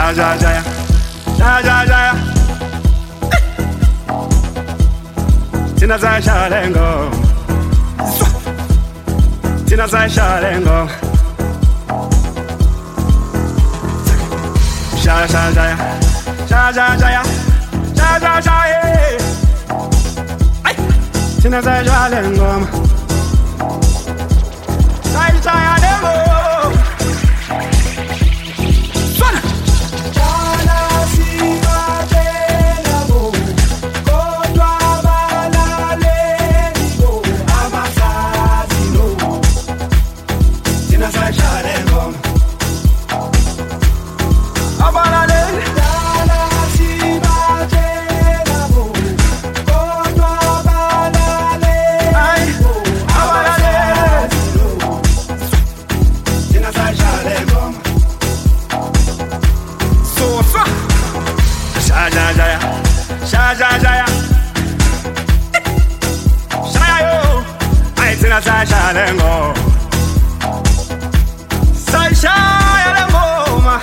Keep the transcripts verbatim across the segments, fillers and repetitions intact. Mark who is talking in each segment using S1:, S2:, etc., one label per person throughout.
S1: ja ja ja ja ja ja Tina zashaya ngoma Tina zashaya ngoma Sha sha sha sha sha sha sha sha sha Ay Tina zashaya ngoma Zashaya ngoma Sasha lengo Sasha lengo ma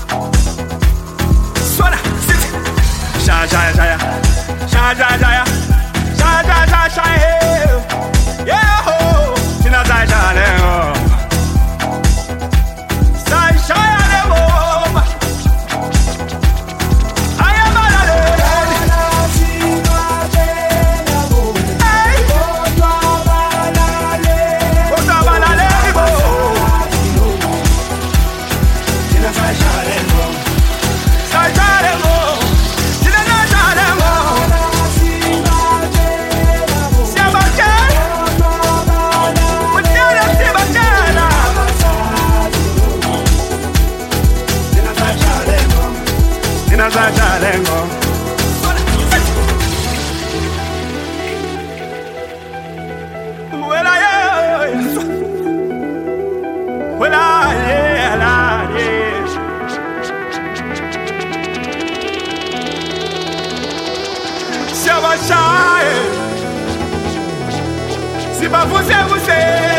S1: Swala sit Sasha Sasha Sasha Sasha Sasha Sasha Yeah ho Tina Sasha lengo Sasha lengo Zajalengo Well I Well I yeah Shabashai Si pas vous c'est vous c'est